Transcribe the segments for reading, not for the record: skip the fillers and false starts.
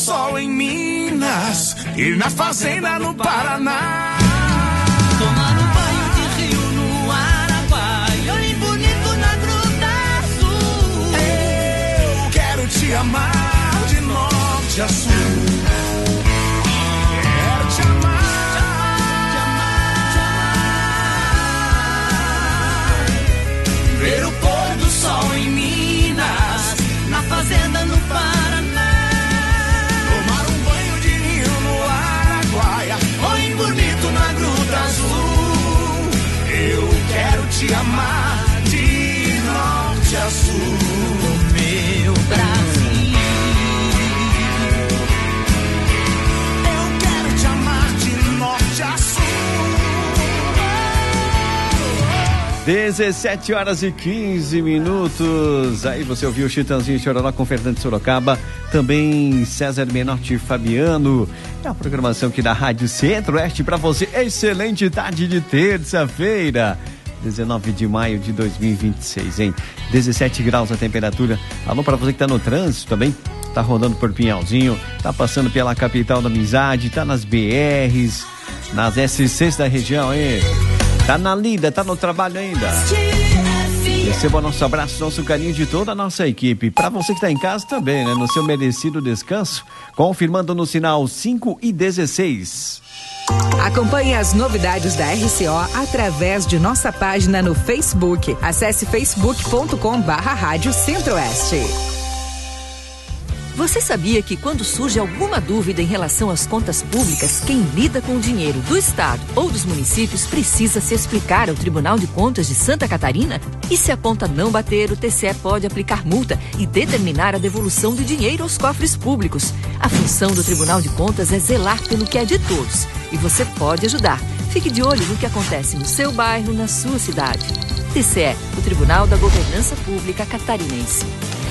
sol em Minas e na fazenda no Paraná. Tomar um banho de rio no Araguaia, olhe bonito na Gruta Azul. Eu quero te amar de norte a sul. Quero te amar. Ver o pôr do sol em Minas, na fazenda no Paraná. Tomar um banho de rio no Araguaia, Olhe bonito na Gruta Azul. Eu quero te amar de norte a sul. Meu Brasil. Eu quero te amar de norte a sul. 17h15. Aí você ouviu o Chitãozinho Chororó com Fernando Sorocaba, também César Menotti e Fabiano. É a programação aqui da Rádio Centro-Oeste para você. Excelente tarde de terça-feira, 19 de maio de 2026, hein? 17 graus a temperatura. Alô para você que tá no trânsito também, tá rodando por Pinhalzinho, tá passando pela capital da amizade, tá nas BRs, nas SCs da região, hein? Tá na lida, tá no trabalho ainda. Receba o nosso abraço, nosso carinho de toda a nossa equipe. Para você que está em casa também, né? No seu merecido descanso, confirmando no sinal 5:16. Acompanhe as novidades da RCO através de nossa página no Facebook. Acesse facebook.com/Rádio Centro-Oeste. Você sabia que quando surge alguma dúvida em relação às contas públicas, quem lida com o dinheiro do Estado ou dos municípios precisa se explicar ao Tribunal de Contas de Santa Catarina? E se a conta não bater, o TCE pode aplicar multa e determinar a devolução do dinheiro aos cofres públicos. A função do Tribunal de Contas é zelar pelo que é de todos. E você pode ajudar. Fique de olho no que acontece no seu bairro, na sua cidade. TCE, o Tribunal da Governança Pública Catarinense.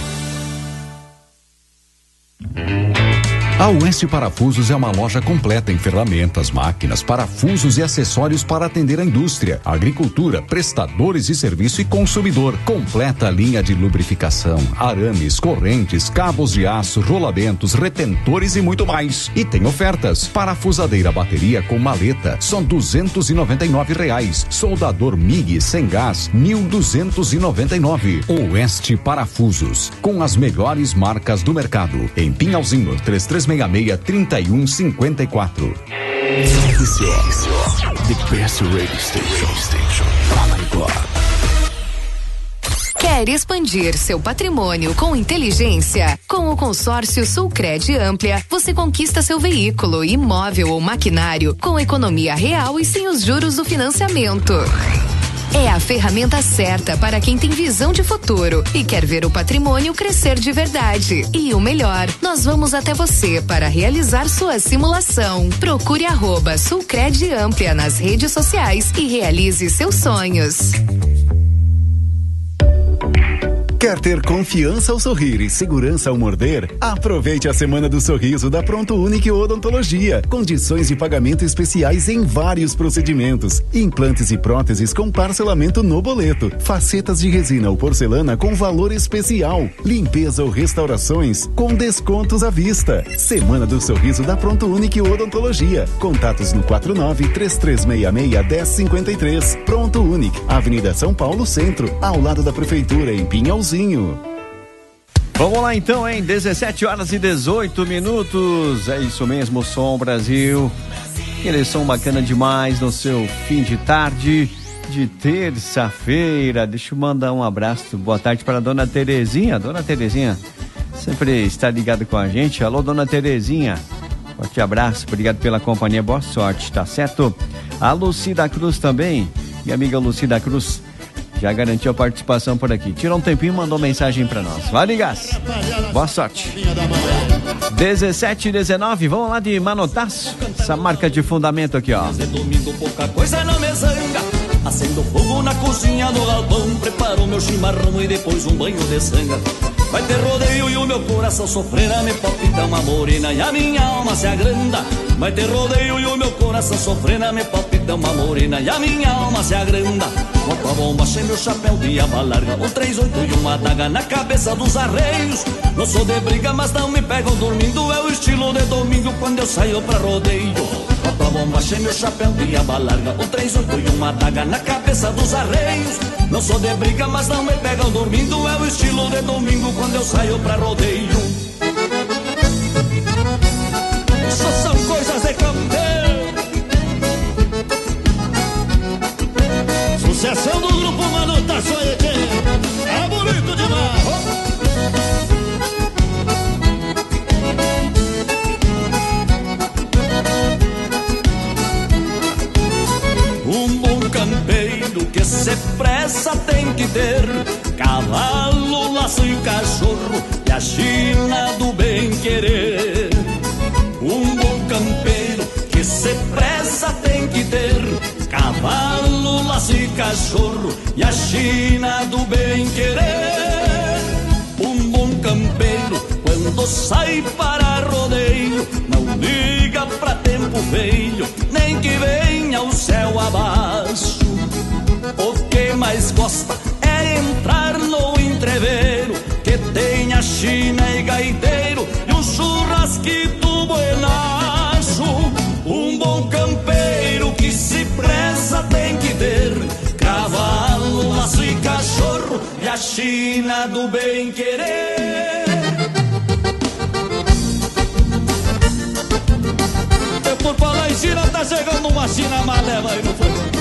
A Oeste Parafusos é uma loja completa em ferramentas, máquinas, parafusos e acessórios para atender a indústria, a agricultura, prestadores de serviço e consumidor. Completa linha de lubrificação, arames, correntes, cabos de aço, rolamentos, retentores e muito mais. E tem ofertas. Parafusadeira bateria com maleta, só R$ 299. Soldador MIG sem gás, R$ 1.299. Oeste Parafusos, com as melhores marcas do mercado. Em Pinhalzinho, 3366-3154. The best radio station. Oh my God. Quer expandir seu patrimônio com inteligência? Com o consórcio Sulcred Amplia, você conquista seu veículo, imóvel ou maquinário com economia real e sem os juros do financiamento. É a ferramenta certa para quem tem visão de futuro e quer ver o patrimônio crescer de verdade. E o melhor, nós vamos até você para realizar sua simulação. Procure @Sulcred Amplia nas redes sociais e realize seus sonhos. Quer ter confiança ao sorrir e segurança ao morder? Aproveite a Semana do Sorriso da Pronto Unique Odontologia. Condições de pagamento especiais em vários procedimentos. Implantes e próteses com parcelamento no boleto. Facetas de resina ou porcelana com valor especial. Limpeza ou restaurações com descontos à vista. Semana do Sorriso da Pronto Unique Odontologia. Contatos no 49-3366-1053. Pronto Unique, Avenida São Paulo Centro, ao lado da Prefeitura, em Pinhalzinho. Vamos lá então, hein? 17h18. É isso mesmo, Som Brasil. Aquele som bacana demais no seu fim de tarde de terça-feira. Deixa eu mandar um abraço, boa tarde para a dona Terezinha. Dona Terezinha sempre está ligada com a gente. Alô, dona Terezinha. Forte abraço, obrigado pela companhia, boa sorte, tá certo? A Lucida Cruz também, minha amiga Lucida Cruz, já garantiu a participação por aqui. Tirou um tempinho e mandou mensagem pra nós. Vai ligar. Boa sorte. 17h19, vamos lá de Manotaço. Essa marca de fundamento aqui, ó. Domingo pouca coisa não me zanga. Acendo fogo na cozinha do galpão. Preparo meu chimarrão e depois um banho de sanga. Vai ter rodeio e o meu coração sofrerá. Me palpita uma morena e a minha alma se agranda. Vai ter rodeio e o meu coração sofrerá. Me palpita bonita, uma morena e a minha alma se agranda. Boto a bomba, sem meu chapéu de aba larga, um 38 e uma adaga na cabeça dos arreios. Não sou de briga, mas não me pegam dormindo, é o estilo de domingo quando eu saio pra rodeio. Boto a bomba, sem meu chapéu de aba larga, um 38 e uma adaga na cabeça dos arreios. Não sou de briga, mas não me pegam dormindo, é o estilo de domingo quando eu saio pra rodeio. Só são coisas de campeão. Sucessão do grupo Mano tá só é bonito demais. Um bom campeiro que se pressa tem que ter cavalo, laço e cachorro e a China do bem querer. Um bom campeiro que se pressa tem que ter cavalo, laço e cachorro e a China do bem querer. Um bom campeiro quando sai para rodeio não liga pra tempo feio, nem que venha o céu abaixo. O que mais gosta é entrar no entreveiro que tem a China e gaiteiro e um churrasquito buenaço. Um bom campeiro que se pressa tem que ter cavalo, laço e cachorro e a China do bem querer. E por falar em China, tá chegando uma China maleva aí no fogo.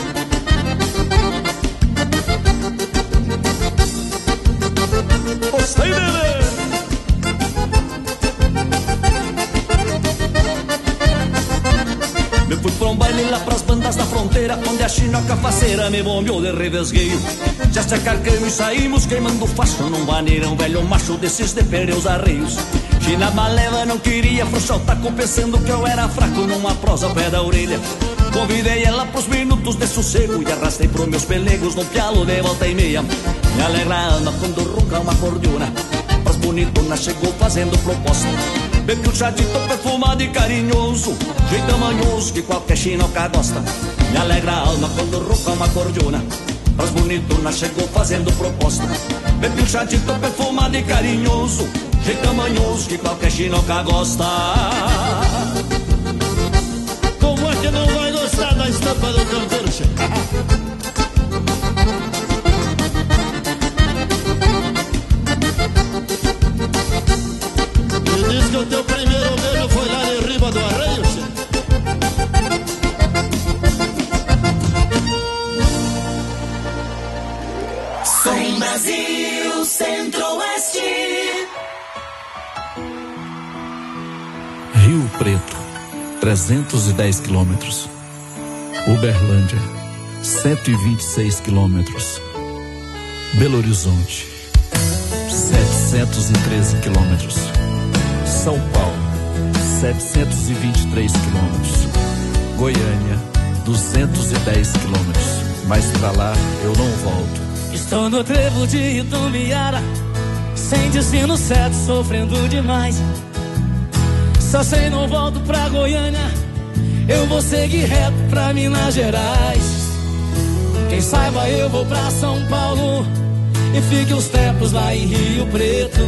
Gostei dele. Eu fui pra um baile lá pras bandas da fronteira, onde a chinoca faceira me bombeou de revesgueio. Já se acarcamos e saímos queimando facho num baneirão velho macho desses de perder os arreios. China maleva não queria afrouxar o taco, pensando que eu era fraco numa prosa ao pé da orelha. Convidei ela pros minutos de sossego e arrastei pros meus pelegos num pialo de volta e meia. Me alegra a alma quando ronca uma cordiona, pras bonitonas chegou fazendo proposta. Bebi um chadito perfumado e carinhoso, jeito manhoso que qualquer chinoca gosta. Me alegra a alma quando ronca uma cordiona, pras bonitonas chegou fazendo proposta. Bebi um chadito perfumado e carinhoso, jeito manhoso que qualquer chinoca gosta. Como é que não vai gostar da estampa do campeiro, che? E diz que o teu primeiro beijo foi lá de riba do arreio, che? Som Brasil Centro-Oeste. Rio Preto, 310 quilômetros. Uberlândia, 126 quilômetros. Belo Horizonte, 713 quilômetros. São Paulo, 723 quilômetros. Goiânia, 210 quilômetros. Mas pra lá eu não volto. Estou no trevo de Itumbiara, sem destino certo, sofrendo demais. Só sei não volto pra Goiânia, eu vou seguir reto pra Minas Gerais. Quem saiba eu vou pra São Paulo e fique uns tempos lá em Rio Preto.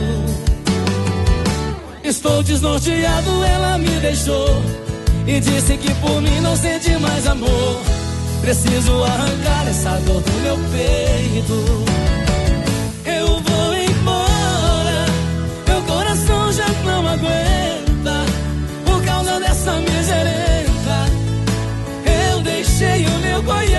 Estou desnorteado, ela me deixou e disse que por mim não sente mais amor. Preciso arrancar essa dor do meu peito. Eu vou embora, meu coração já não aguenta. Por causa dessa miserenta, eu deixei o meu Goiás.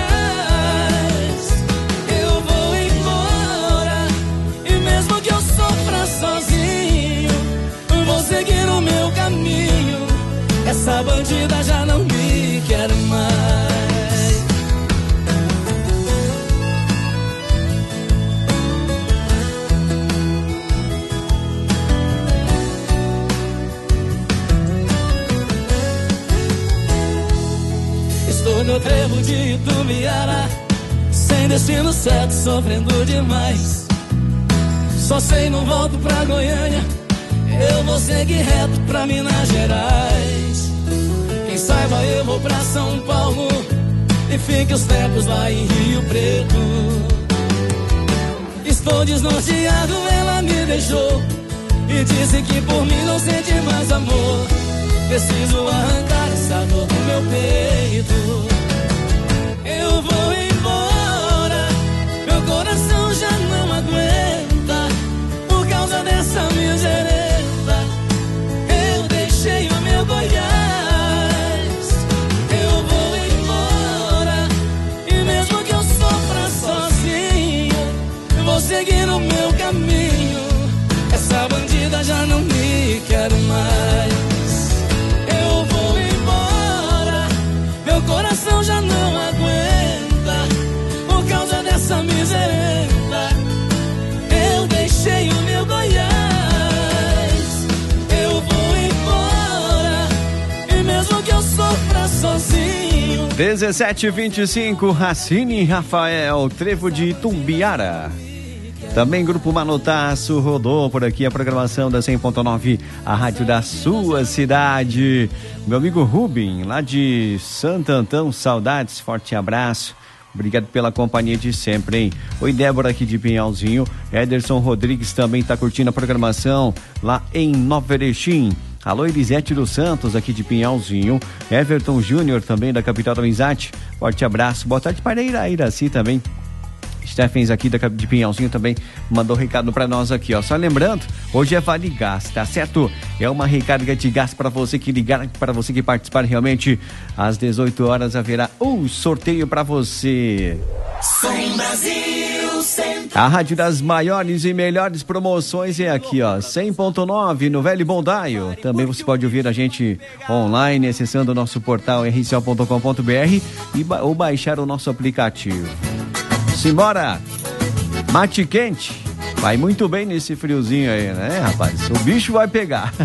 Eu vou embora, e mesmo que eu sofra sozinho, vou seguir o meu caminho. Essa bandida já não me quer mais. Estou no trevo de Itumbiara, sem destino certo, sofrendo demais. Só sei não volto pra Goiânia, eu vou seguir reto pra Minas Gerais. Quem saiba eu vou pra São Paulo e fique os tempos lá em Rio Preto. Estou desnorteado, ela me deixou e disse que por mim não sente mais amor. Preciso arrancar essa dor do meu peito. Eu vou embora, meu coração já não aguenta. Por causa dessa miserenta, eu deixei o meu Goiás. Eu vou embora, e mesmo que eu sofra sozinho, vou seguir o meu caminho. Essa bandida já não me quer mais. Eu vou embora, meu coração já não aguenta. Por causa dessa miserenta, eu deixei o meu Goiás. Eu vou embora, e mesmo que eu sofra sozinho. 17h25, Racine Rafael, Trevo de Itumbiara. Também Grupo Manotaço rodou por aqui a programação da 100.9, a rádio da sua cidade. Meu amigo Rubem, lá de Santo Antão, saudades, forte abraço. Obrigado pela companhia de sempre, hein? Oi, Débora aqui de Pinhalzinho. Ederson Rodrigues também está curtindo a programação lá em Nova Erechim. Alô, Elisete dos Santos aqui de Pinhalzinho. Everton Júnior também da Capital da Amizade. Forte abraço. Boa tarde para Iraci também. Stephens aqui de Pinhalzinho também mandou recado para nós aqui, ó. Só lembrando, hoje é Vale Gás, tá certo? É uma recarga de gás para você que ligar, para você que participar realmente. Às 18 horas haverá um sorteio para você. Som Brasil Centro. A rádio das maiores e melhores promoções é aqui, ó, 100.9 no Velho Bondaio. Também você pode ouvir a gente online acessando o nosso portal rco.com.br ou baixar o nosso aplicativo. Simbora! Mate quente. Vai muito bem nesse friozinho aí, né, rapaz? O bicho vai pegar.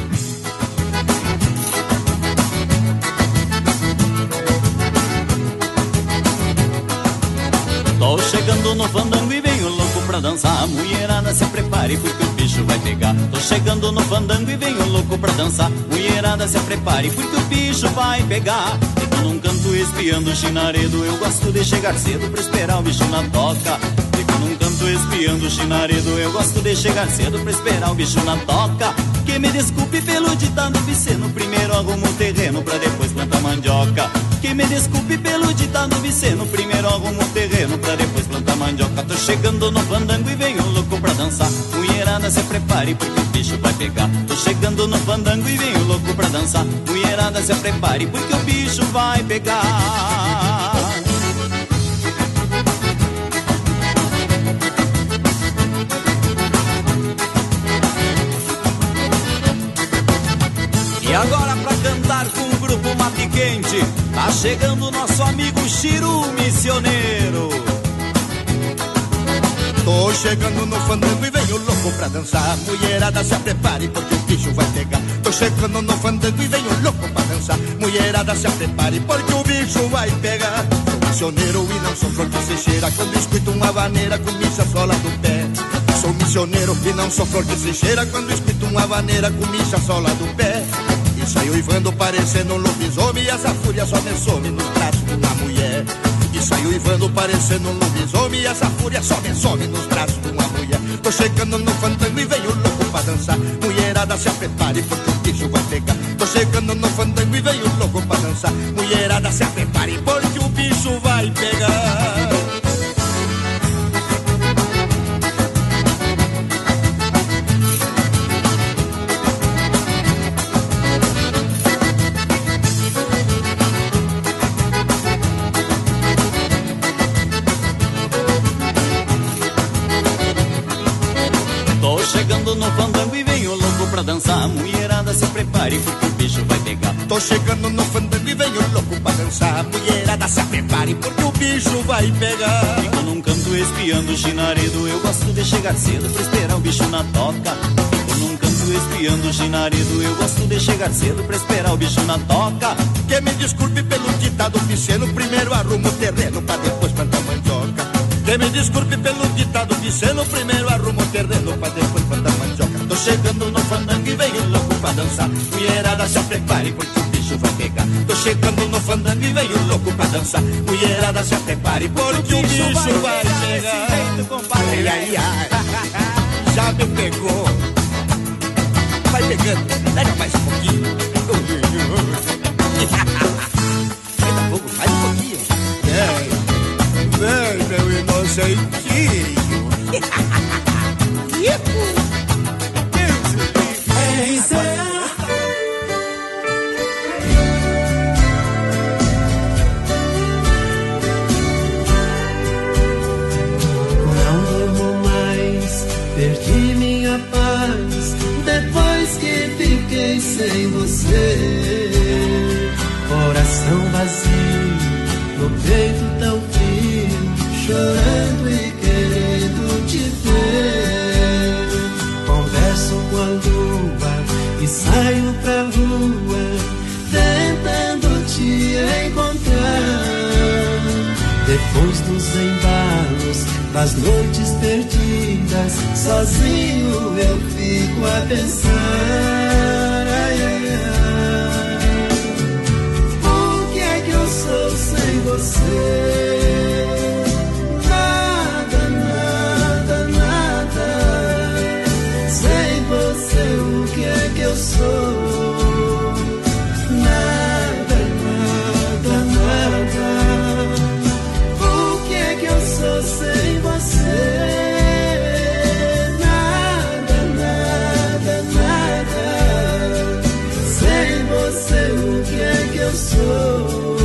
Tô chegando no fandango e venho louco pra dançar. Mulherada, se prepare porque o bicho vai pegar. Tô chegando no fandango e venho louco pra dançar. Mulherada, se prepare porque o bicho vai pegar. Fico num canto espiando o chinaredo. Eu gosto de chegar cedo pra esperar o bicho na toca. Fico num canto espiando o chinaredo. Eu gosto de chegar cedo pra esperar o bicho na toca. Que me desculpe pelo ditado viceno. Primeiro arrumo o terreno pra depois plantar mandioca. Que me desculpe pelo ditado viceno. Primeiro arrumo o terreno pra depois plantar mandioca. Tô chegando no fandango e venho louco pra dançar. Mulherada, se prepare porque o bicho vai pegar. Tô chegando no fandango e venho louco pra dançar. Mulherada, se prepare porque o bicho vai pegar. E agora pra cantar com o grupo Mate Quente, tá chegando o nosso amigo Chiru Missioneiro. Tô chegando no fandango e venho louco pra dançar. Mulherada, se prepare porque o bicho vai pegar. Tô chegando no fandango e venho louco pra dançar. Mulherada, se prepare porque o bicho vai pegar. Sou missioneiro e não sou flor que se cheira. Quando escuto uma vaneira com micha sola do pé. Sou missioneiro e não sou flor que se cheira. Quando escuto uma vaneira com micha sola do pé. E saio uivando parecendo um lobisomem. E essa fúria só me some nos braços de uma mulher. E saio uivando parecendo um lobisomem. E essa fúria só me some nos braços de uma mulher. Tô chegando no fandango e venho louco pra dançar. Mulherada, se prepare porque o bicho vai pegar. Tô chegando no fandango e venho louco pra dançar. Mulherada, se prepare porque o bicho vai pegar. Chegando no fandango e venho louco pra dançar. Mulherada, se prepare porque o bicho vai pegar. Tô chegando no fandango e venho louco pra dançar. Mulherada, se prepare porque o bicho vai pegar. Fico num canto espiando o chinaredo. Eu gosto de chegar cedo pra esperar o bicho na toca. Fico num canto espiando o chinaredo. Eu gosto de chegar cedo pra esperar o bicho na toca. Que me desculpe pelo ditado viceno. Primeiro arrumo o terreno pra depois plantar mandioca. Que me desculpe pelo ditado viceno. Primeiro arrumo o terreno pra depois plantar mandioca. Tô chegando no fandango e venho louco pra dançar. Mulherada, se prepare porque o bicho vai pegar. Tô chegando no fandango e vem o louco pra dançar. Mulherada, se prepare porque o bicho vai pegar. Ai, ai, ai, já me pegou. Vai pegando, pega mais um pouquinho. Eita pouco, mais um pouquinho. Vem, meu inocentinho. Não durmo mais, perdi minha paz depois que fiquei sem você. Coração vazio, no peito tão frio, chorando e querendo te ver. Converso com a lua e saio pra rua, tentando te encontrar. Depois dos embalos, das noites perdidas, sozinho eu fico a pensar. Ai, ai, ai. O que é que eu sou sem você? Nada, nada, nada. Sem você, o que é que eu sou? Nada, nada, nada. O que é que eu sou sem você? Nada, nada, nada. Sem você, o que é que eu sou?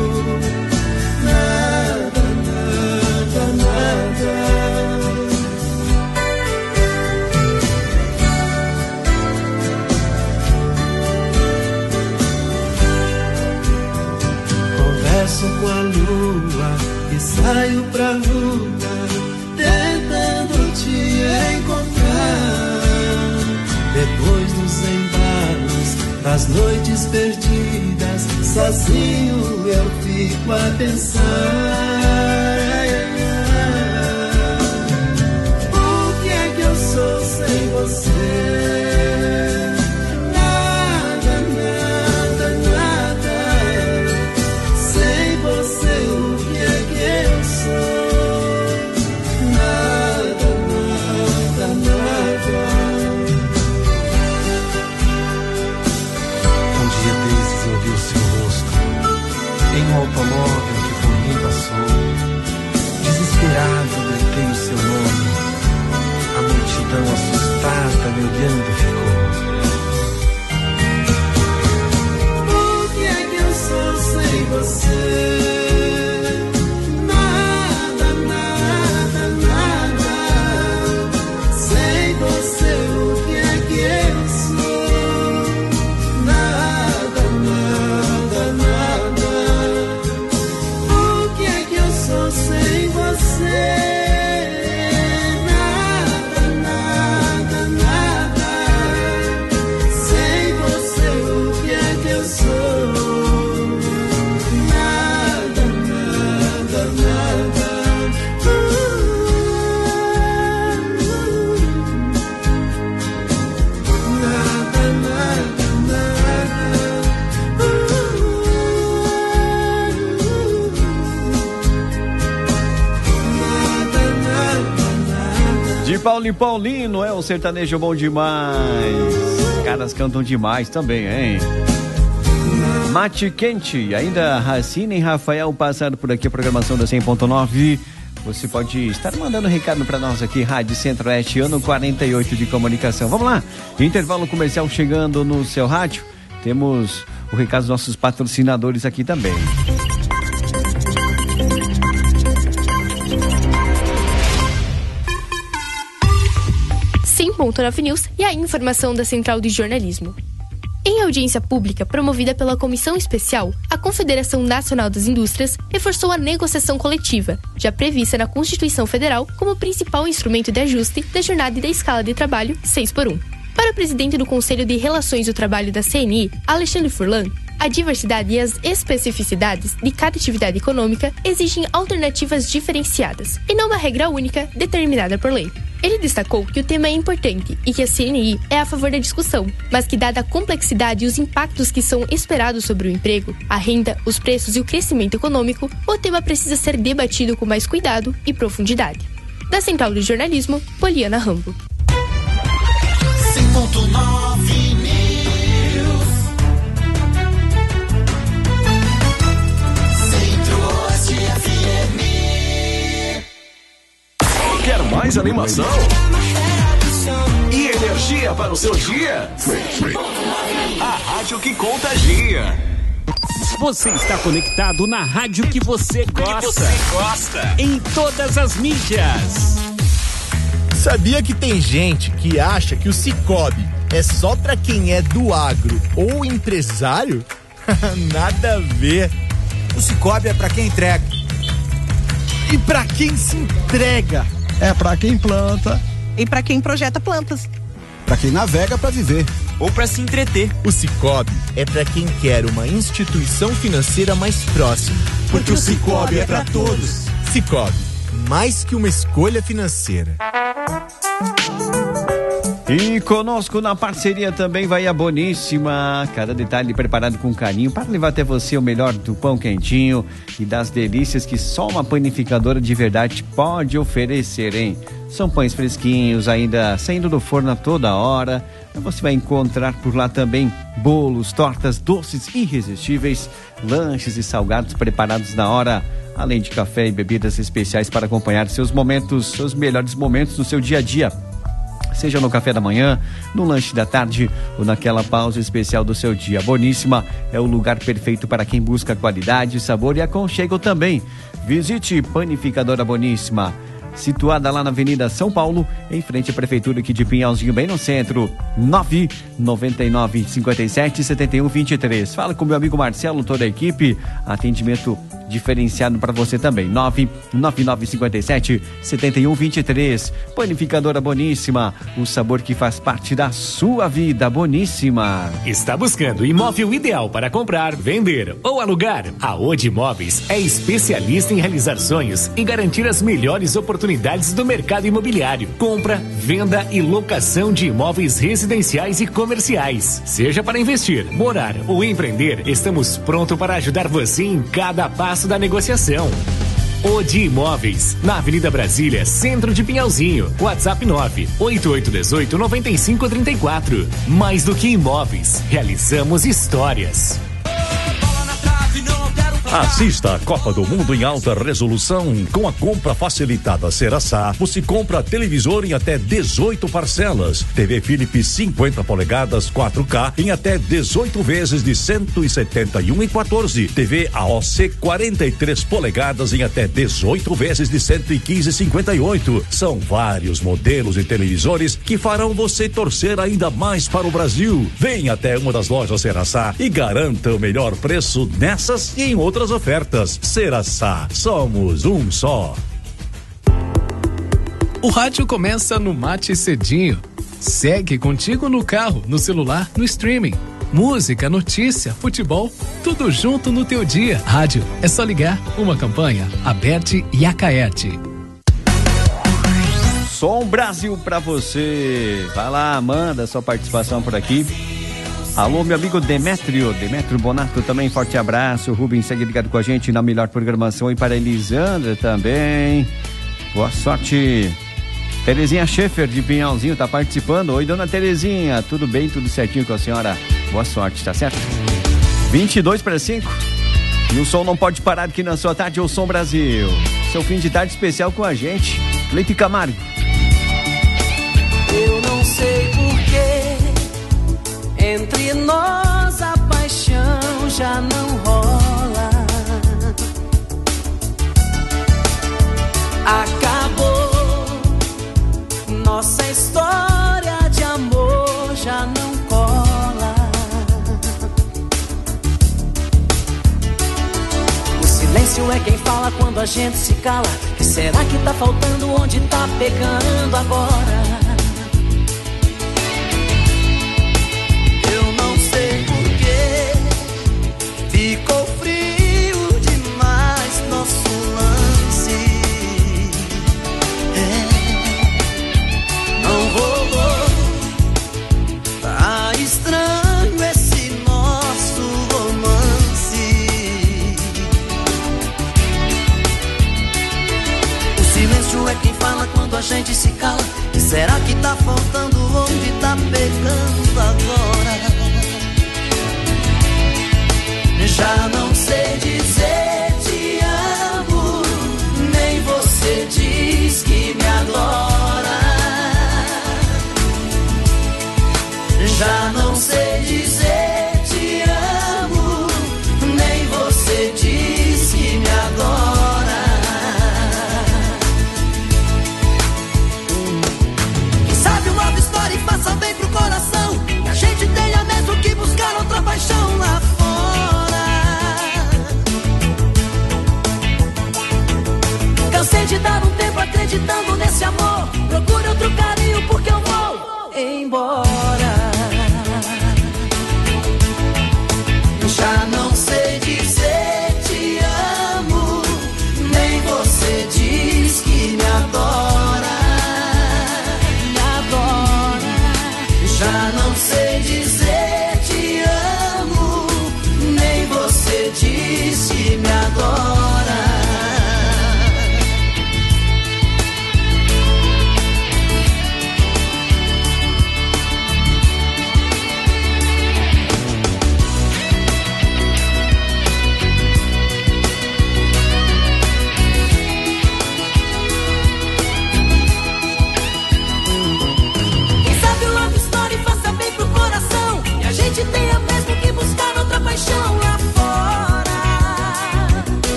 Nada, nada, nada. Converso com a lua e saio pra rua, tentando te encontrar. Depois dos embalos, das noites perdidas, sozinho eu fico a pensar. Ai, ai, ai. O que é que eu sou sem você? Nada, nada, nada. Sem você, o que é que eu sou? Nada, nada, nada. Um dia desses eu vi o seu rosto em um automóvel que por mim passou. Desesperado gritei o seu nome. A multidão assustada me olhando ficou. O que é que eu sou sem você? Nada, nada, nada. Sem você, o que é que eu sou? Nada, nada, nada. O que é que eu sou sem você? Nada, nada, nada. Sem você, o que é que eu sou? Nada, nada, nada. Nada, nada, De Paulo e Paulino, é um sertanejo bom demais. Os caras cantam demais também, hein? Mate quente, ainda Racine e Rafael passaram por aqui, a programação da 100.9. Você pode estar mandando recado para nós aqui, Rádio Centro-Oeste, ano 48 de comunicação. Vamos lá, intervalo comercial chegando no seu rádio. Temos o recado dos nossos patrocinadores aqui também. .9 News e a informação da Central de Jornalismo. Em audiência pública promovida pela Comissão Especial, a Confederação Nacional das Indústrias reforçou a negociação coletiva, já prevista na Constituição Federal como principal instrumento de ajuste da jornada e da escala de trabalho 6x1. Para o presidente do Conselho de Relações do Trabalho da CNI, Alexandre Furlan, a diversidade e as especificidades de cada atividade econômica exigem alternativas diferenciadas, e não uma regra única determinada por lei. Ele destacou que o tema é importante e que a CNI é a favor da discussão, mas que, dada a complexidade e os impactos que são esperados sobre o emprego, a renda, os preços e o crescimento econômico, o tema precisa ser debatido com mais cuidado e profundidade. Da Central de Jornalismo, Poliana Rambo. 100.9 News. Centro-Oeste FM. Quer mais animação? E energia para o seu dia? A rádio que contagia. Você está conectado na rádio que você gosta. Em todas as mídias. Sabia que tem gente que acha que o Cicobi é só pra quem é do agro ou empresário? Nada a ver. O Cicobi é pra quem entrega. E pra quem se entrega? É pra quem planta. E pra quem projeta plantas. Pra quem navega pra viver. Ou pra se entreter. O Cicobi é pra quem quer uma instituição financeira mais próxima. Porque o Cicobi é pra todos. Cicobi, mais que uma escolha financeira. E conosco na parceria também vai a Boníssima. Cada detalhe preparado com carinho para levar até você o melhor do pão quentinho e das delícias que só uma panificadora de verdade pode oferecer, hein? São pães fresquinhos, ainda saindo do forno a toda hora. Você vai encontrar por lá também bolos, tortas, doces irresistíveis, lanches e salgados preparados na hora, além de café e bebidas especiais para acompanhar seus melhores momentos do seu dia a dia. Seja no café da manhã, no lanche da tarde ou naquela pausa especial do seu dia. Boníssima é o lugar perfeito para quem busca qualidade, sabor e aconchego também. Visite Panificadora Boníssima, situada lá na Avenida São Paulo, em frente à Prefeitura aqui de Pinhalzinho, bem no centro. 999-57-7123. Fala com meu amigo Marcelo, toda a equipe. Atendimento diferenciado para você também. 999-57-7123. Panificadora Boníssima, o sabor que faz parte da sua vida. Boníssima. Está buscando imóvel ideal para comprar, vender ou alugar? A Odi Imóveis é especialista em realizar sonhos e garantir as melhores oportunidades do mercado imobiliário. Compra, venda e locação de imóveis residenciais e comerciais. Seja para investir, morar ou empreender, estamos prontos para ajudar você em cada passo da negociação. Odi Imóveis, na Avenida Brasília, centro de Pinhalzinho. WhatsApp 988189534. Mais do que imóveis, realizamos histórias. Assista a Copa do Mundo em alta resolução. Com a compra facilitada Ceraçá, você compra televisor em até 18 parcelas. TV Philips 50 polegadas 4K em até 18 vezes de 171,14. TV AOC 43 polegadas em até 18 vezes de 115,58. São vários modelos de televisores que farão você torcer ainda mais para o Brasil. Venha até uma das lojas Ceraçá e garanta o melhor preço nessas e em outras ofertas. Ceraçá, somos um só. O rádio começa no Mate Cedinho. Segue contigo no carro, no celular, no streaming. Música, notícia, futebol, tudo junto no teu dia. Rádio, é só ligar. Uma campanha, Aberte e Acaete. Som Brasil pra você. Vai lá, manda sua participação por aqui. Alô, meu amigo Demétrio Bonato também, forte abraço. Rubens segue ligado com a gente na melhor programação. E para Elisandra também, boa sorte. Terezinha Schaefer de Pinhalzinho tá participando. Oi, dona Terezinha, tudo bem, tudo certinho com a senhora? Boa sorte, tá certo? 4:52. E o som não pode parar aqui na sua tarde, o Som Brasil. Seu fim de tarde especial com a gente, Cleiton Camargo. Eu não sei porquê, entre nós a paixão já não rola. Acabou, nossa história de amor já não cola. O silêncio é quem fala quando a gente se cala. Que será que tá faltando onde tá pegando agora? Ficou frio demais nosso lance.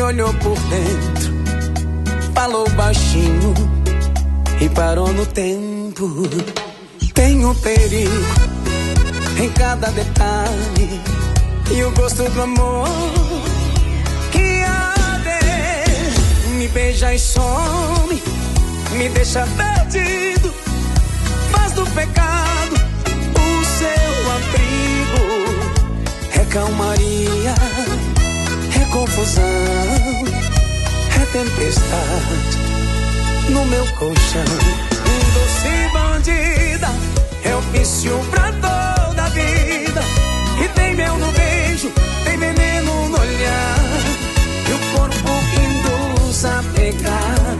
olhou por dentro, falou baixinho e parou no tempo. Tem um perigo em cada detalhe e o gosto do amor que arde. Me beija e some, me deixa perdido, faz do pecado o seu abrigo. É calmaria, é confusão, é tempestade no meu colchão. Doce bandida, é o vício pra toda a vida. E tem mel no beijo, tem veneno no olhar, e o corpo induz a pegar.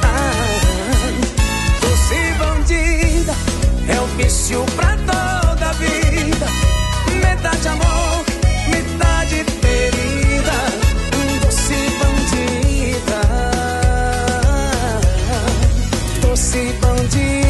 Doce bandida, é o vício pra toda a vida. Metade amor, metade ferida. Doce bandida, doce bandida.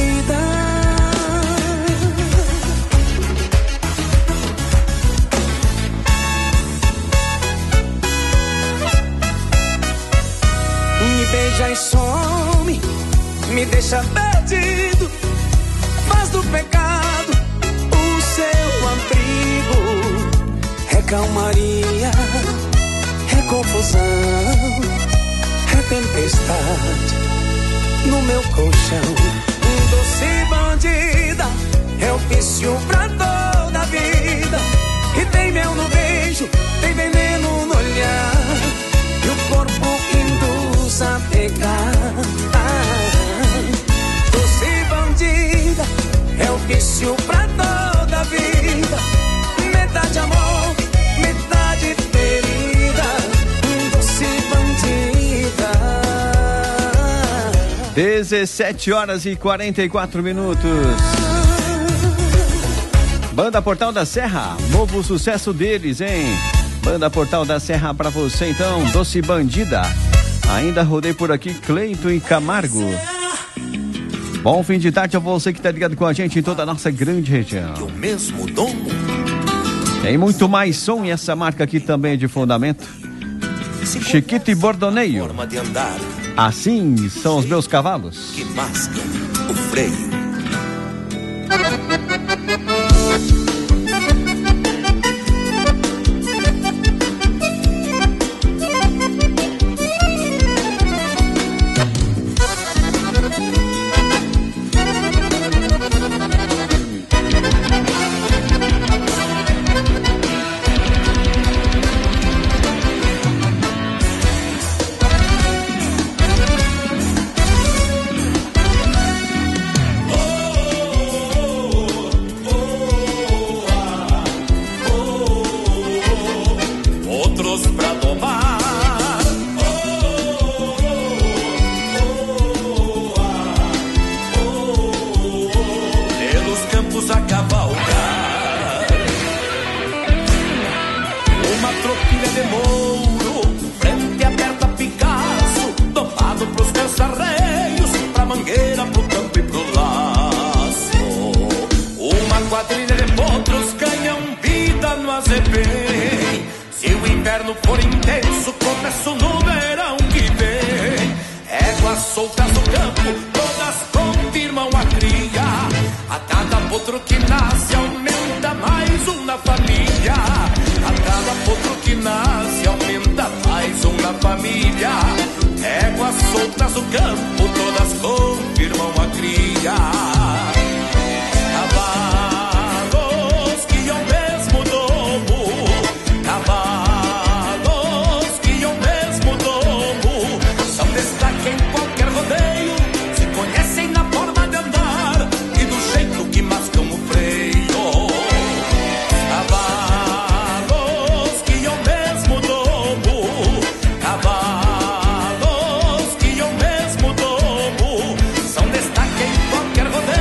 Me beija e some, me deixa perdido, faz do pecado o seu abrigo. É calmaria, é confusão, é tempestade no meu colchão. Doce bandida, é o vício pra toda a vida. E tem mel no beijo, tem veneno no olhar, e o corpo induz a pegar. Doce bandida, é o vício pra toda a vida. Metade amor, metade ferida. Doce bandida. 17 horas e 44 minutos. Banda Portal da Serra, novo sucesso deles, hein? Banda Portal da Serra pra você então, Doce Bandida. Ainda rodei por aqui, Cleiton e Camargo. Bom fim de tarde a você que tá ligado com a gente em toda a nossa grande região. O mesmo dono. Tem muito mais som e essa marca aqui também é de fundamento. Chiquito e Bordoneio. Forma de andar. Assim são os meus cavalos. Que mascam o freio. São destaque em qualquer rodeio.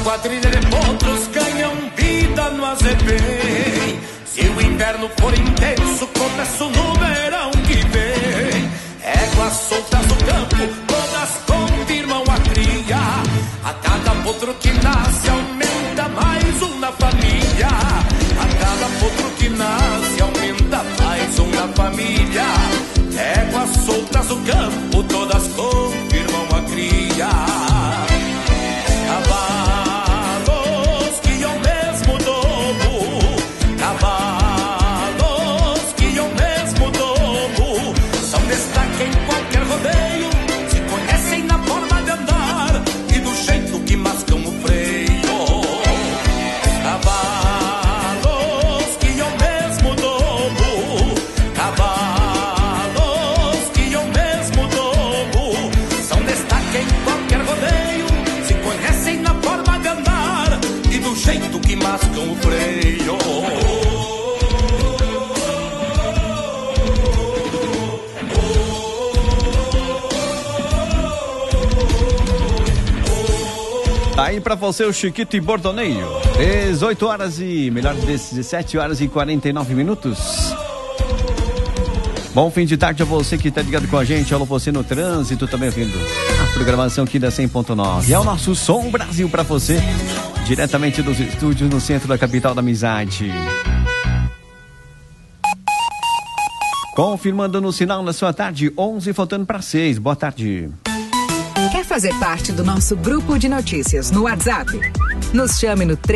quadrilha de potros ganham vida no azevém. Se o inverno for intenso, começa no verão que vem. Éguas soltas no campo, todas confirmam a cria. A cada potro que nasce, aumenta mais um na família. A cada potro que nasce, aumenta mais um na família. Éguas soltas no campo, todas confirmam a cria. Cavalos que ao mesmo domo, cavalos que ao mesmo domo, são destaque em qualquer rodeio, se conhecem na forma de andar e do jeito que mascam o freio. Cavalos que ao mesmo domo, cavalos que ao mesmo domo, são destaque em qualquer rodeio, se conhecem na forma de andar e do jeito que mascam o freio. Tá aí pra você o Chiquito e Bordoneio. 18 horas e, melhor, 17 horas e 49 minutos. Bom fim de tarde a você que tá ligado com a gente. Alô, você no trânsito, também ouvindo a programação aqui da 100.9. É o nosso Som Brasil pra você, diretamente dos estúdios no centro da capital da amizade. Confirmando no sinal na sua tarde, 11 faltando para 6. Boa tarde. Quer fazer parte do nosso grupo de notícias no WhatsApp? Nos chame no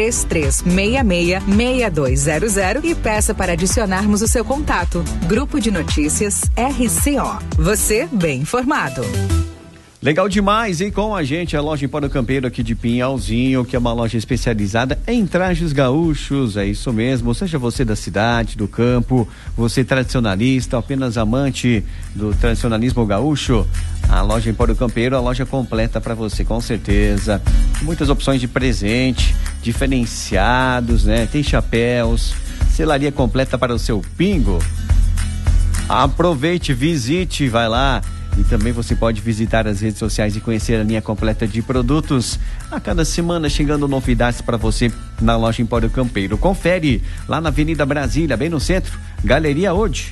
3366-6200 e peça para adicionarmos o seu contato. Grupo de Notícias RCO. Você bem informado. Legal demais, hein? Com a gente a loja Empório Campeiro aqui de Pinhalzinho, que é uma loja especializada em trajes gaúchos, é isso mesmo. Seja você da cidade, do campo, você tradicionalista, apenas amante do tradicionalismo gaúcho, a loja Empório Campeiro, a loja completa para você, com certeza. Muitas opções de presente, diferenciados, né? Tem chapéus, selaria completa para o seu pingo. Aproveite, visite, vai lá. E também você pode visitar as redes sociais e conhecer a linha completa de produtos. A cada semana chegando novidades para você na loja Empório Campeiro. Confere lá na Avenida Brasília, bem no centro. Galeria Hoje,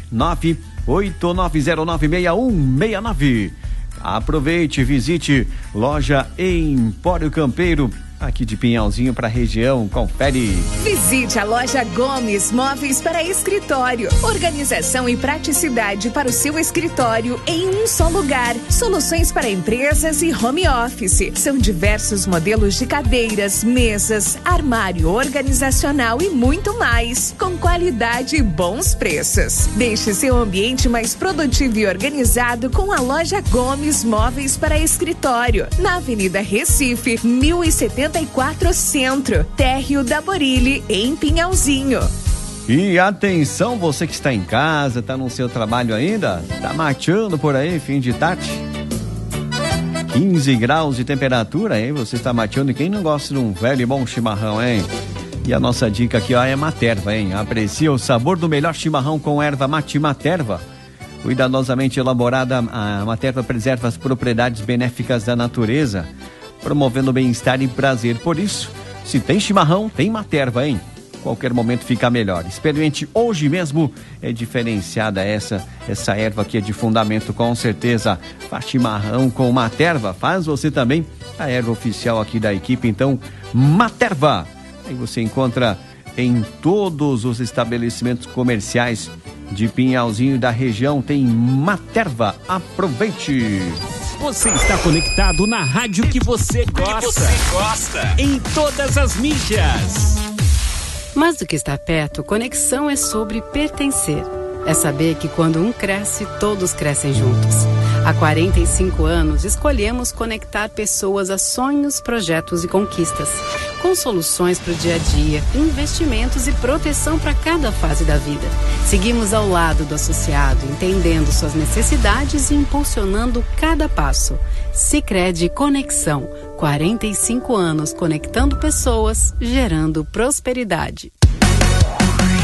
989096169. Aproveite, visite loja Empório Campeiro, aqui de Pinhalzinho para a região. Confere. Visite a loja Gomes Móveis para Escritório. Organização e praticidade para o seu escritório em um só lugar. Soluções para empresas e home office. São diversos modelos de cadeiras, mesas, armário organizacional e muito mais. Com qualidade e bons preços. Deixe seu ambiente mais produtivo e organizado com a loja Gomes Móveis para Escritório. Na Avenida Recife, 1074 Centro, térreo da Borilli, em Pinhalzinho. E atenção, você que está em casa, está no seu trabalho ainda, está mateando por aí, fim de tarde, 15 graus de temperatura, hein? Você está mateando, e quem não gosta de um velho e bom chimarrão, hein? E a nossa dica aqui, ó, é Materva, hein? Aprecia o sabor do melhor chimarrão com erva mate Materva. Cuidadosamente elaborada, a Materva preserva as propriedades benéficas da natureza, promovendo bem-estar e prazer. Por isso, se tem chimarrão, tem Materva, hein? Qualquer momento fica melhor. Experimente hoje mesmo. É diferenciada essa erva aqui, é de fundamento, com certeza. Faz chimarrão com Materva. Faz você também a erva oficial aqui da equipe. Então, Materva. Aí você encontra em todos os estabelecimentos comerciais de Pinhalzinho da região. Tem Materva. Aproveite. Você está conectado na rádio que você gosta. Em todas as mídias. Mais do que estar perto, conexão é sobre pertencer. É saber que quando um cresce, todos crescem juntos. Há 45 anos, escolhemos conectar pessoas a sonhos, projetos e conquistas. Com soluções para o dia a dia, investimentos e proteção para cada fase da vida. Seguimos ao lado do associado, entendendo suas necessidades e impulsionando cada passo. Sicredi Conexão. 45 anos conectando pessoas, gerando prosperidade.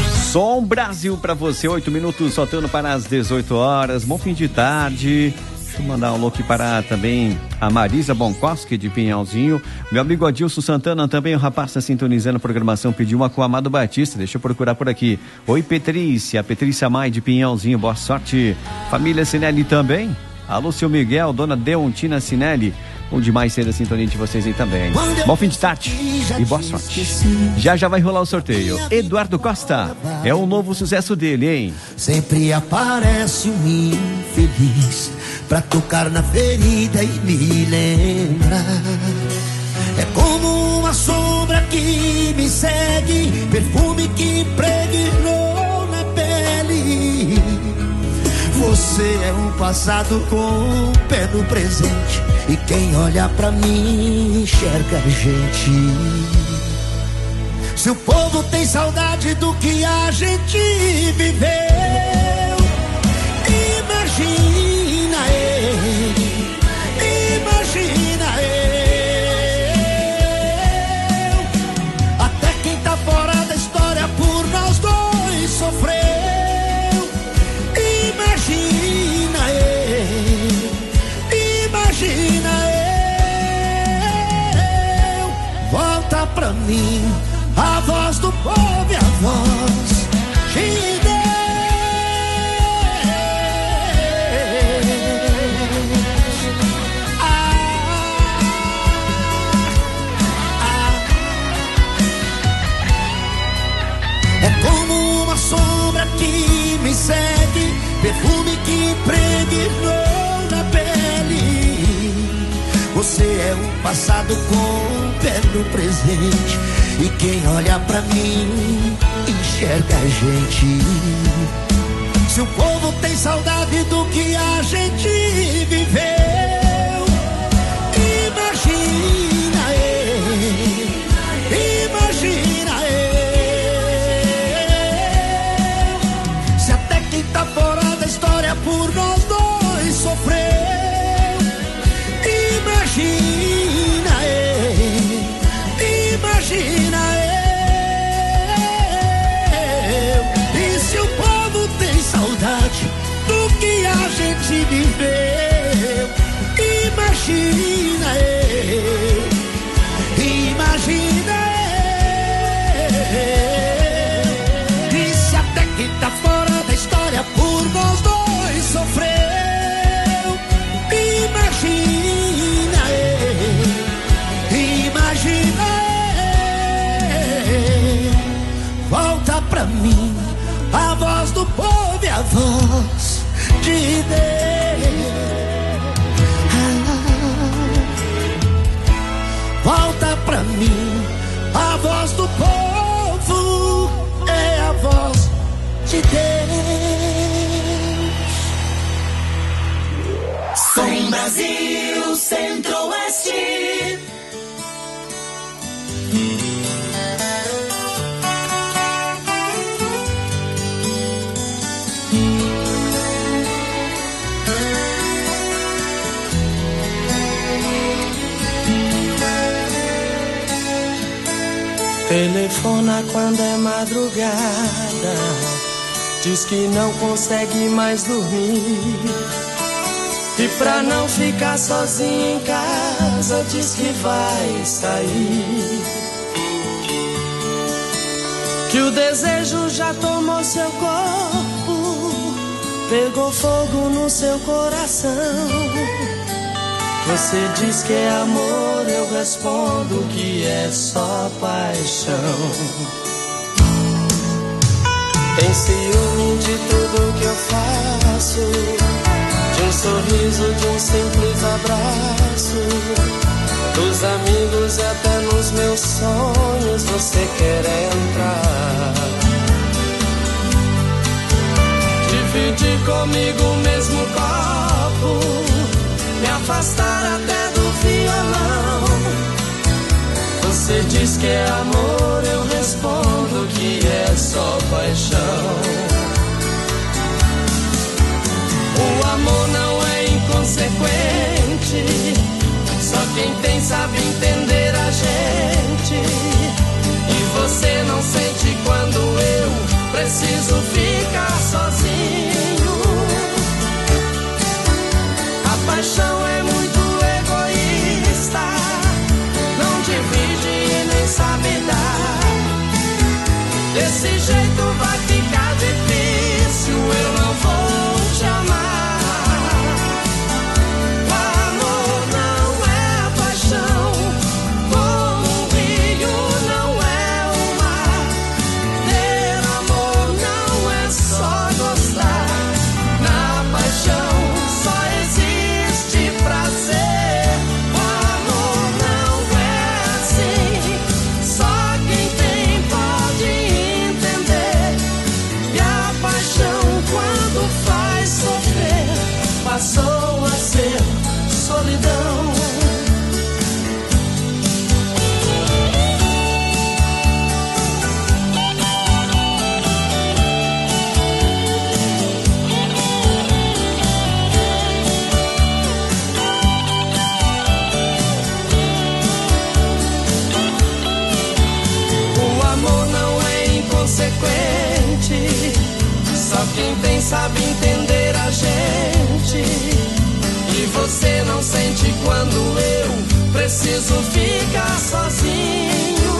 Som Brasil para você, 8 minutos faltando para as 18 horas. Bom fim de tarde. Deixa eu mandar um alô aqui para também a Marisa Bonkoski de Pinhalzinho. Meu amigo Adilson Santana também, o rapaz está sintonizando a programação, pediu uma com o Amado Batista. Deixa eu procurar por aqui. Oi, Petrícia Mai de Pinhalzinho, boa sorte. Família Sinelli também. Alô, seu Miguel, dona Deontina Sinelli. Bom demais ser a sintonia de vocês aí também. Bom fim de tarde e boa sorte. Já vai rolar o sorteio. Eduardo Costa, é o novo sucesso dele, hein? Sempre aparece um infeliz pra tocar na ferida e me lembrar. É como uma sombra que me segue, perfume que impregnou na pele. Você é um passado com o pé no presente, e quem olha pra mim enxerga a gente. Se o povo tem saudade do que a gente viveu, imagina ele, imagina eu. Até quem tá fora da história por nós dois sofreu. Imagina eu, imagina eu. Volta pra mim a voz do povo e a voz de Deus. É como uma sombra que me segue, perfume que impregnou na pele. Você é um passado com o pé no presente, e quem olha pra mim enxerga a gente. Se o povo tem saudade do que a gente viveu, imagina ele, imagina eu. Se até quem tá fora da história por nós dois sofreu, imagina ele, imagina eu. E se o povo tem saudade do que a gente viveu, imagina eu, imagina eu. E se até quem tá fora da história por nós dois sofreu, imagina eu, imagina eu. Volta pra mim a voz do povo e a voz de Deus. Volta pra mim a voz do povo, é a voz de Deus. Som Brasil Centro-Oeste. Telefona quando é madrugada, diz que não consegue mais dormir. E pra não ficar sozinha em casa, diz que vai sair. Que o desejo já tomou seu corpo, pegou fogo no seu coração. Você diz que é amor, eu respondo que é só paixão. Tem ciúme de tudo que eu faço, de um sorriso, de um simples abraço, dos amigos e até nos meus sonhos você quer entrar. Dividir comigo o mesmo copo, me afastar até do violão. Você diz que é amor, eu respondo que é só paixão. O amor não é inconsequente, só quem tem sabe entender a gente. E você não sente quando eu preciso ficar sozinho. Desse jeito vai ficar difícil, eu não vou te amar. O amor não é paixão, como um rio não é o mar. Ter amor não é só gostar, na paixão só existe prazer. O amor não é assim, só quem tem pode entender. E a paixão quando faz sofrer passou a ser solidão. O amor não é inconsequente, só quem tem sabe entender a gente. E você não sente quando eu preciso ficar sozinho.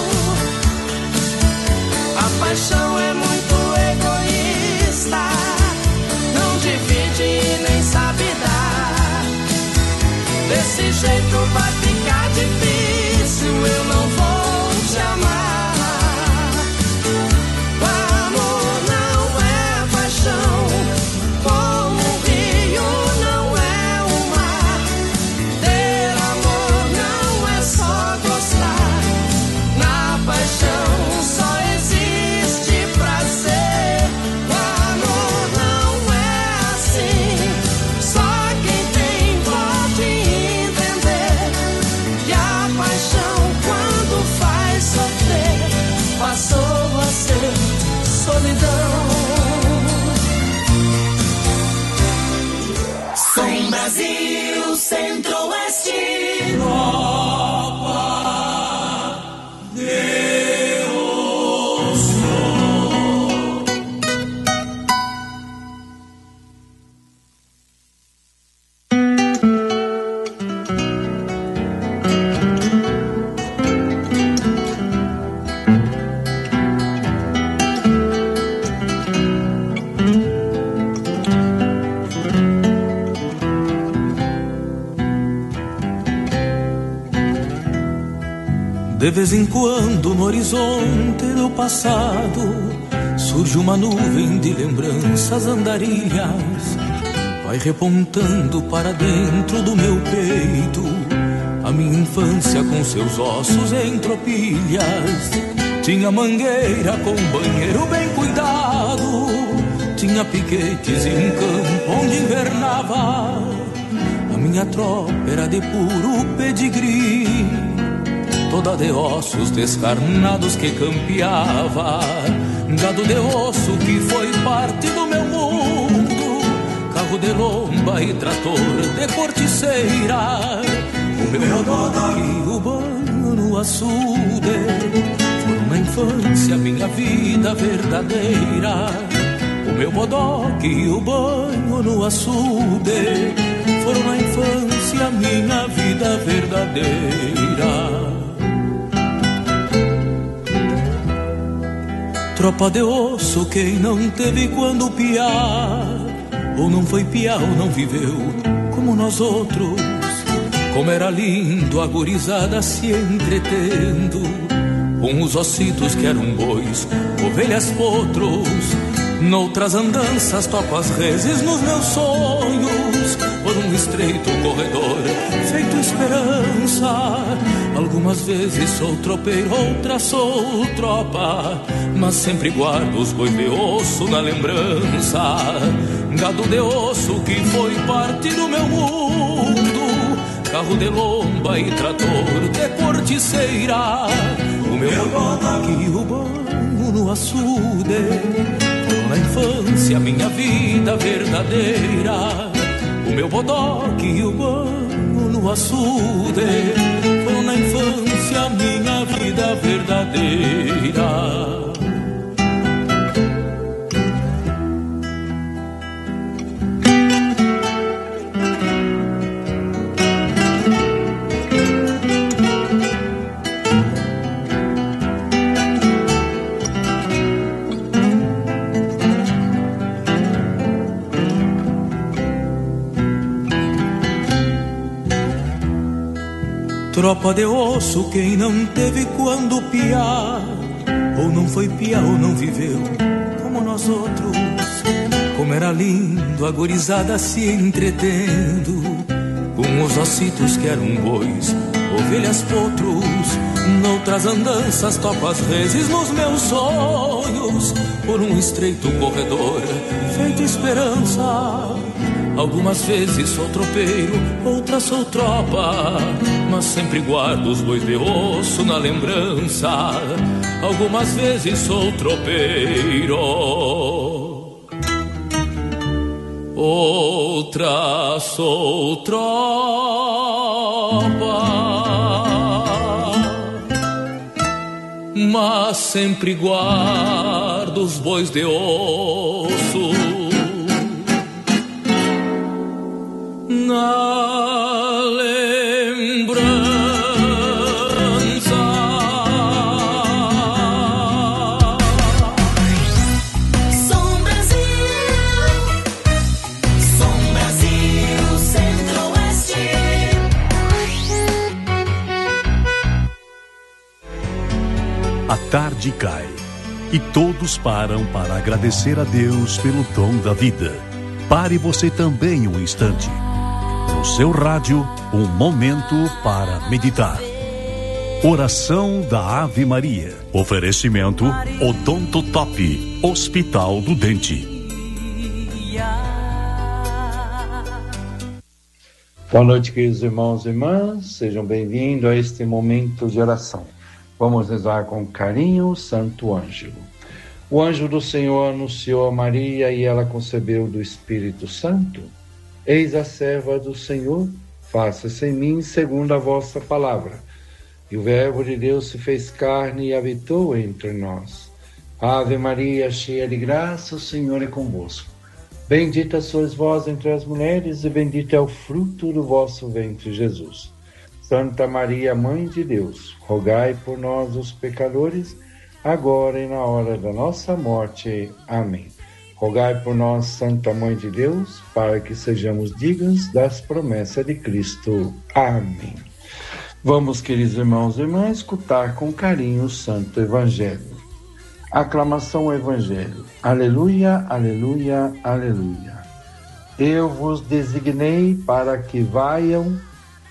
A paixão é muito egoísta, não divide e nem sabe dar. Desse jeito vai ficar difícil, eu não vou te amar. O amor não é paixão, como um rio não é o mar. Ter amor não é só gostar, na paixão só existe prazer. O amor não é assim, só quem tem pode entender. E a paixão quando faz sofrer passou a ser solidão. Som Brasil Centro-Oeste. De vez em quando no horizonte do passado surge uma nuvem de lembranças andarilhas. Vai repontando para dentro do meu peito a minha infância com seus ossos em tropilhas. Tinha mangueira com banheiro bem cuidado, tinha piquetes e um campo onde invernava. A minha tropa era de puro pedigree, toda de ossos descarnados que campeava. Gado de osso que foi parte do meu mundo, carro de lomba e trator de corticeira. O meu modo e o banho no açude foram na infância minha vida verdadeira. O meu bodoque e o banho no açude foram na infância minha vida verdadeira. Tropa de osso, quem não teve quando piar, ou não foi piar ou não viveu como nós outros. Como era lindo a gurizada se entretendo com os ossitos que eram bois, ovelhas, potros. Noutras andanças toco as reses nos meus sonhos, por um estreito corredor feito esperança. Algumas vezes sou tropeiro, outras sou tropa, mas sempre guardo os bois de osso na lembrança. Gado de osso que foi parte do meu mundo, carro de lomba e trator de corticeira. O meu bodoque e o banho no açude foram na infância minha vida verdadeira. O meu bodoque e o banho no açude foram na infância minha vida verdadeira. Tropa de osso, quem não teve quando piar, ou não foi piar ou não viveu como nós outros. Como era lindo a gurizada se entretendo com os ossitos que eram bois, ovelhas, potros. Noutras andanças toco as vezes nos meus sonhos, por um estreito corredor feito esperança. Algumas vezes sou tropeiro, outras sou tropa, mas sempre guardo os bois de osso na lembrança. Algumas vezes sou tropeiro, outra sou tropa, mas sempre guardo os bois de osso na lembrança. Som Brasil, Centro-Oeste. A tarde cai e todos param para agradecer a Deus pelo dom da vida. Pare você também um instante. No seu rádio, um momento para meditar. Oração da Ave Maria. Oferecimento Odonto Top, Hospital do Dente. Boa noite, queridos irmãos e irmãs. Sejam bem-vindos a este momento de oração. Vamos rezar com carinho o Santo Ângelo. O anjo do Senhor anunciou a Maria e ela concebeu do Espírito Santo. Eis a serva do Senhor, faça-se em mim segundo a vossa palavra. E o Verbo de Deus se fez carne e habitou entre nós. Ave Maria, cheia de graça, o Senhor é convosco. Bendita sois vós entre as mulheres e bendito é o fruto do vosso ventre, Jesus. Santa Maria, Mãe de Deus, rogai por nós, os pecadores, agora e na hora da nossa morte. Amém. Rogai por nós, Santa Mãe de Deus, para que sejamos dignos das promessas de Cristo. Amém. Vamos, queridos irmãos e irmãs, escutar com carinho o Santo Evangelho. Aclamação ao Evangelho. Aleluia, aleluia, aleluia. Eu vos designei para que vaiam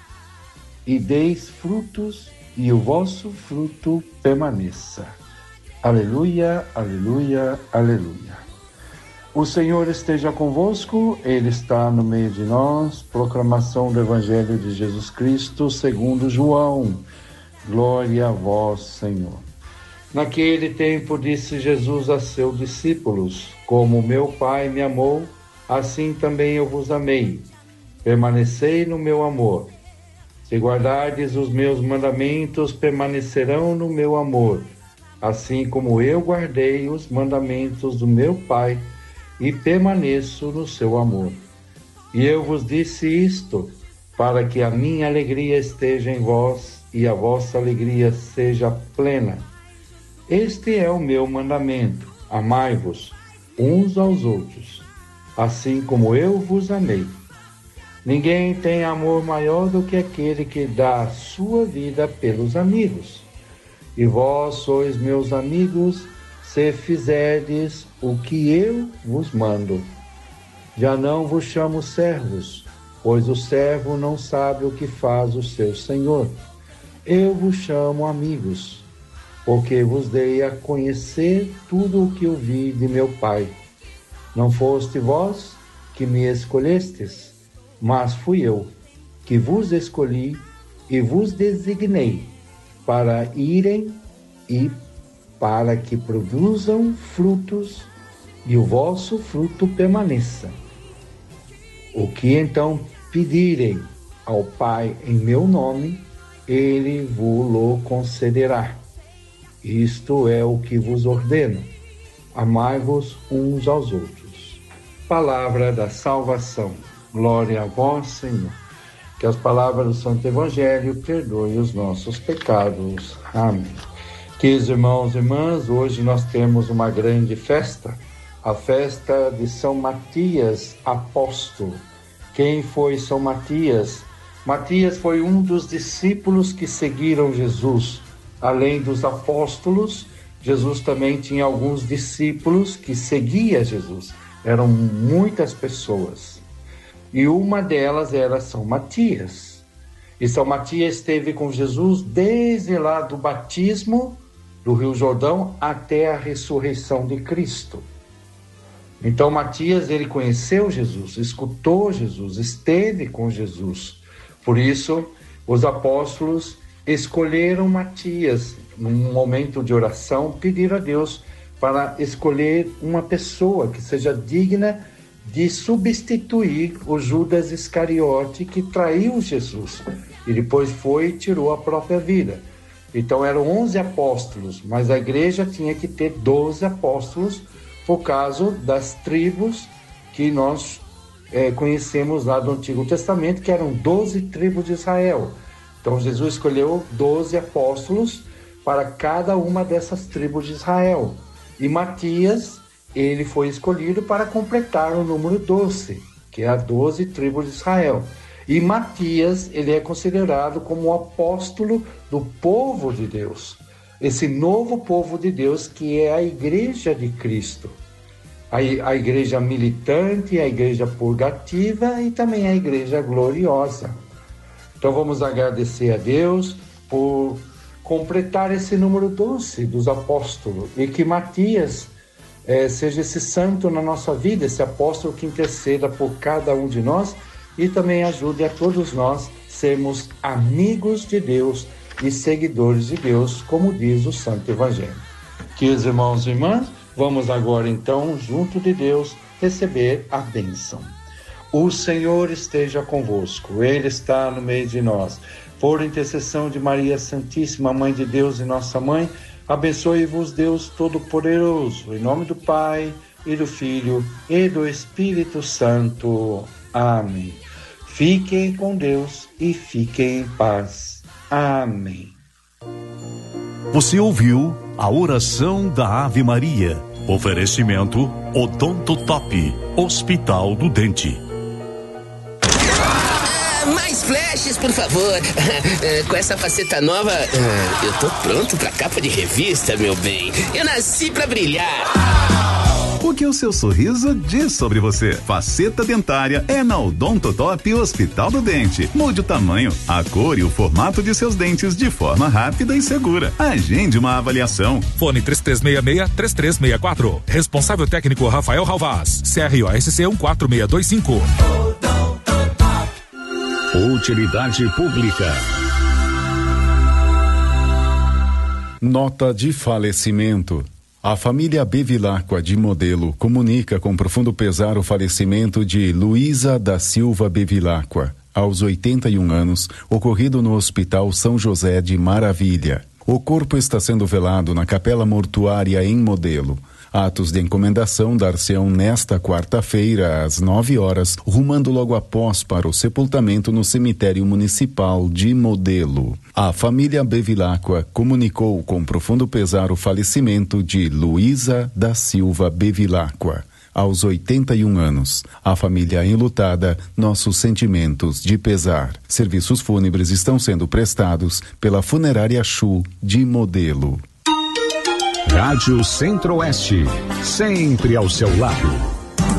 e deis frutos, e o vosso fruto permaneça. Aleluia, aleluia, aleluia. O Senhor esteja convosco, Ele está no meio de nós. Proclamação do Evangelho de Jesus Cristo segundo João. Glória a vós, Senhor. Naquele tempo disse Jesus a seus discípulos: como meu Pai me amou, assim também eu vos amei. Permanecei no meu amor. Se guardardes os meus mandamentos, permanecerão no meu amor, assim como eu guardei os mandamentos do meu Pai e permaneço no seu amor. E eu vos disse isto, para que a minha alegria esteja em vós e a vossa alegria seja plena. Este é o meu mandamento: amai-vos uns aos outros, assim como eu vos amei. Ninguém tem amor maior do que aquele que dá a sua vida pelos amigos. E vós sois meus amigos, se fizerdes o que eu vos mando. Já não vos chamo servos, pois o servo não sabe o que faz o seu senhor. Eu vos chamo amigos, porque vos dei a conhecer tudo o que ouvi de meu Pai. Não foste vós que me escolhestes, mas fui eu que vos escolhi e vos designei para irem e para que produzam frutos e o vosso fruto permaneça. O que então pedirem ao Pai em meu nome, Ele vos-lo concederá. Isto é o que vos ordeno: amai-vos uns aos outros. Palavra da salvação. Glória a vós, Senhor. Que as palavras do Santo Evangelho perdoem os nossos pecados. Amém. Queridos irmãos e irmãs, hoje nós temos uma grande festa, a festa de São Matias Apóstolo. Quem foi São Matias? Matias foi um dos discípulos que seguiram Jesus. Além dos apóstolos, Jesus também tinha alguns discípulos que seguiam Jesus. Eram muitas pessoas. E uma delas era São Matias. E São Matias esteve com Jesus desde lá do batismo do Rio Jordão até a ressurreição de Cristo. Então Matias, ele conheceu Jesus, escutou Jesus, esteve com Jesus. Por isso, os apóstolos escolheram Matias, num momento de oração, pedir a Deus para escolher uma pessoa que seja digna de substituir o Judas Iscariote que traiu Jesus e depois foi e tirou a própria vida. Então eram 11 apóstolos, mas a igreja tinha que ter 12 apóstolos por causa das tribos que nós conhecemos lá do Antigo Testamento, que eram 12 tribos de Israel. Então Jesus escolheu 12 apóstolos para cada uma dessas tribos de Israel. E Matias, ele foi escolhido para completar o número 12, que é a 12 tribos de Israel. E Matias, ele é considerado como o apóstolo do povo de Deus. Esse novo povo de Deus que é a igreja de Cristo. A igreja militante, a igreja purgativa e também a igreja gloriosa. Então vamos agradecer a Deus por completar esse número 12 dos apóstolos. E que Matias seja esse santo na nossa vida, esse apóstolo que interceda por cada um de nós e também ajude a todos nós sermos amigos de Deus e seguidores de Deus, como diz o Santo Evangelho. Queridos irmãos e irmãs, vamos agora então, junto de Deus, receber a bênção. O Senhor esteja convosco, Ele está no meio de nós. Por intercessão de Maria Santíssima, Mãe de Deus e Nossa Mãe, abençoe-vos Deus Todo-Poderoso, em nome do Pai, e do Filho, e do Espírito Santo. Amém. Fiquem com Deus e fiquem em paz. Amém. Você ouviu a oração da Ave Maria. Oferecimento Odonto Top, Hospital do Dente. Mais flashes, por favor. Com essa faceta nova, eu tô pronto pra capa de revista, meu bem. Eu nasci pra brilhar. O que o seu sorriso diz sobre você? Faceta dentária é na Odontotop Hospital do Dente. Mude o tamanho, a cor e o formato de seus dentes de forma rápida e segura. Agende uma avaliação. Fone 3366-3364. Responsável técnico Rafael Ralvaz. CROSC 14625. Utilidade pública. Nota de falecimento. A família Bevilacqua de Modelo comunica com profundo pesar o falecimento de Luísa da Silva Bevilacqua, aos 81 anos, ocorrido no Hospital São José de Maravilha. O corpo está sendo velado na Capela Mortuária em Modelo. Atos de encomendação dar-se-ão nesta quarta-feira, às 9 horas, rumando logo após para o sepultamento no cemitério municipal de Modelo. A família Bevilacqua comunicou com profundo pesar o falecimento de Luísa da Silva Bevilacqua, aos 81 anos. A família enlutada, nossos sentimentos de pesar. Serviços fúnebres estão sendo prestados pela Funerária Chu de Modelo. Rádio Centro-Oeste, sempre ao seu lado.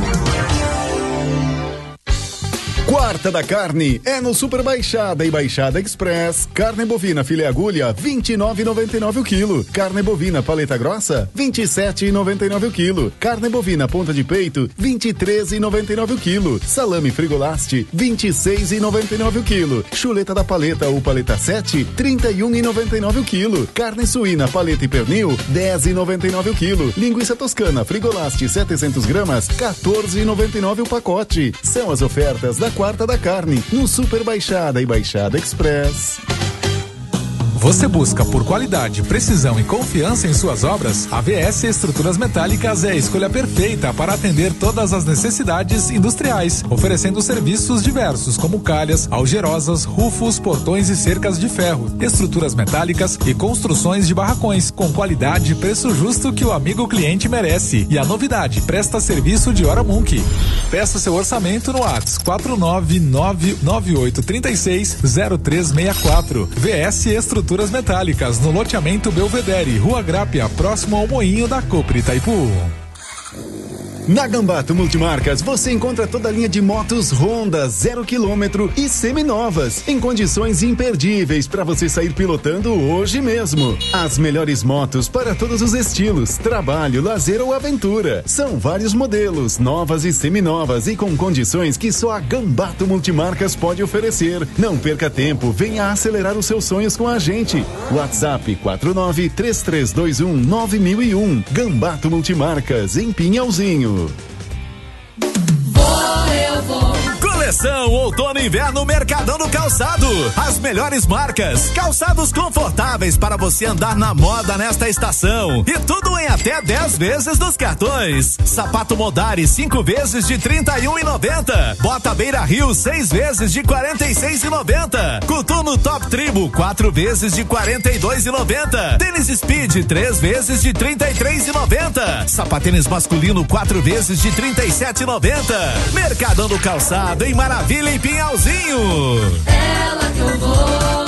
Quarta da carne é no Super Baixada e Baixada Express. Carne bovina filé agulha, 29,99 o quilo. Carne bovina paleta grossa, 27,99 o quilo. Carne bovina ponta de peito, 23,99 o quilo. Salame Frigolaste, 26,99 o quilo. Chuleta da paleta ou paleta 7, 31,99 o quilo. Carne suína paleta e pernil, 10,99 o quilo. Linguiça toscana Frigolaste 700 gramas, 14,99 o pacote. São as ofertas da Quarta da Carne, no Super Baixada e Baixada Express. Você busca por qualidade, precisão e confiança em suas obras? A VS Estruturas Metálicas é a escolha perfeita para atender todas as necessidades industriais, oferecendo serviços diversos como calhas, algerosas, rufos, portões e cercas de ferro, estruturas metálicas e construções de barracões, com qualidade e preço justo que o amigo cliente merece. E a novidade, presta serviço de hora Munk. Peça seu orçamento no WhatsApp 49998360364. VS Estruturas Metálicas, no loteamento Belvedere, Rua Grápia, próximo ao Moinho da Copre Itaipu. Na Gambato Multimarcas você encontra toda a linha de motos Honda 0 km e seminovas em condições imperdíveis para você sair pilotando hoje mesmo. As melhores motos para todos os estilos, trabalho, lazer ou aventura. São vários modelos, novas e seminovas e com condições que só a Gambato Multimarcas pode oferecer. Não perca tempo, venha acelerar os seus sonhos com a gente. WhatsApp 4933219001. Gambato Multimarcas em Pinhalzinho. Eu vou. Coleção Outono e Inverno Mercadão do Calçado. As melhores marcas, calçados confortáveis para você andar na moda nesta estação. E tudo em até 10 vezes dos cartões. Sapato Modari 5 vezes de R$31,90. Bota Beira Rio 6 vezes de R$46,90. Coturno Top Tribo 4 vezes de R$42,90. Tênis Speed 3 vezes de R$33,90. Sapatênis masculino 4 vezes de R$37,90. Mercadão do Calçado em Maravilha em Pinhalzinho. Ela que eu vou.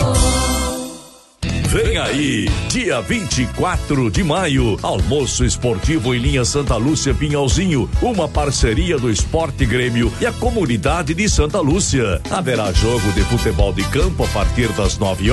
Vem aí, dia 24 de maio, almoço esportivo em linha Santa Lúcia Pinhalzinho, uma parceria do Esporte Grêmio e a comunidade de Santa Lúcia. Haverá jogo de futebol de campo a partir das 9h